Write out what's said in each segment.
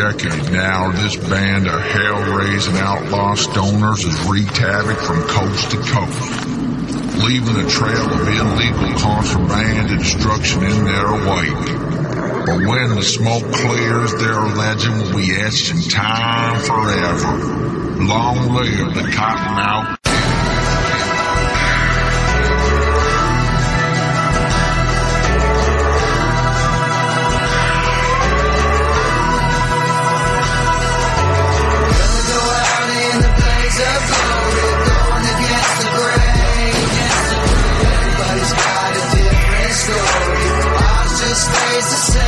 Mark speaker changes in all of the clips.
Speaker 1: decade now, this band of hell-raising outlaw stoners has wreaked havoc from coast to coast, leaving a trail of illegal contraband and destruction in their wake. But when the smoke clears, their legend will be etched in time forever. Long live the Cottonmouth.
Speaker 2: Stays the same.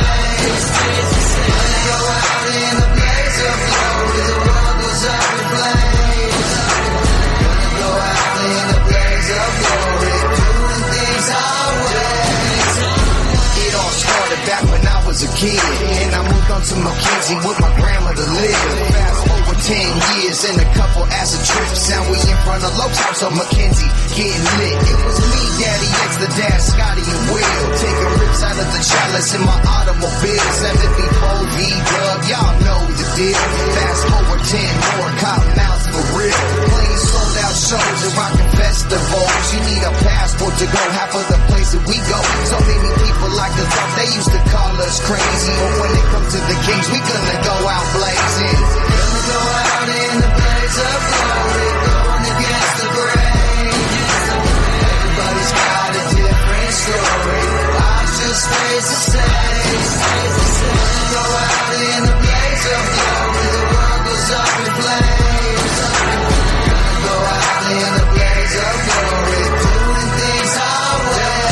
Speaker 2: Gonna go out in a blaze of glory. The world goes up in flames. Gonna go out in a blaze of glory, doing things our way. It all started back when I was a kid, and I moved on to McKenzie with my grandma to live. Fast forward 10 years and a couple acid trips, and we in front of Loke's house on McKenzie, getting lit. It was me, Daddy X, the dad, Scotty, and Will, taking rips out of the chalice in my automobile. 74 V-Dub, y'all know the deal. Fast forward 10 more Cottonmouths for real. Playing sold out shows and rocking festivals. You need a passport to go half of the places we go. So many people like to talk, they used to call us crazy. But when it comes to the Kings, we gonna go out blazing. Gonna go out in the blaze of glory, going against the grain. Everybody's got a different story. Ours just stays the same. Gonna go out in the blaze of glory, the world goes up in flames. Gonna go out in the blaze of glory, doing things our way.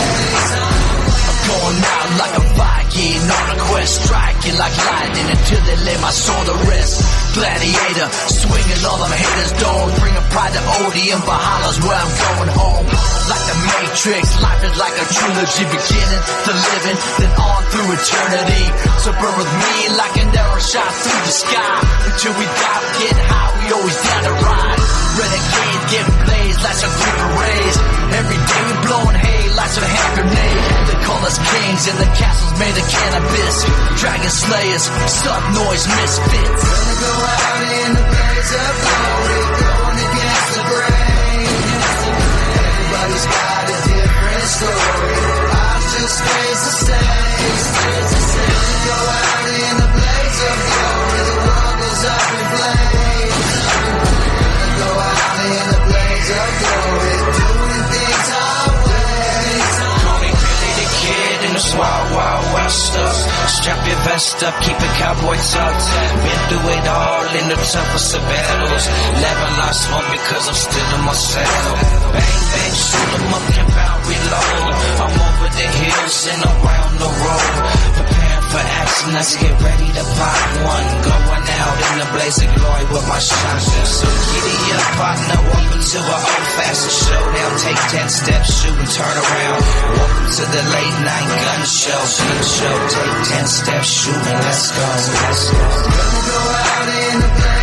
Speaker 2: I'm going out like a Viking on a quest, striking like lightning until they lay my soul to rest. Gladiator, swinging all them haters don't, bringing pride to Odeon, Bahama's where I'm going home. Like the Matrix, life is like a trilogy, beginning to living, then on through eternity. So burn with me like an arrow shot through the sky. Until we die, getting high, we always down to ride. Renegade, getting blazed like some creeper rays. Every day we blowing hay like some hand grenade. They call us kings and the castles made of cannabis. Dragon slayers, stuff noise misfits. Gonna go out in the blaze of glory, going against the grain. Everybody's got a different story. Ours just stays the same. Gonna go out in the blaze of glory, the world goes up in flames. Gonna go out in the blaze of glory, doing things our way.
Speaker 3: Call me Billy the Kid in this wild, wild west stuff. Strap your vest up, keep it cowboy tucked. Been through it all in the toughest of battles. Never lost one because I'm still in my saddle. Bang, bang, shoot 'em up, camp out, reload. I'm over the hills and around the road. Preparing for action, let's get ready to pop one. Going out in the blaze of glory with my shotgun. So giddy up, partner, welcome to an old-fashioned showdown. Take 10 steps, shoot and turn around. Welcome to the late night gun show. Take 10 steps, shoot and let's go.
Speaker 2: Gonna go out in the blaze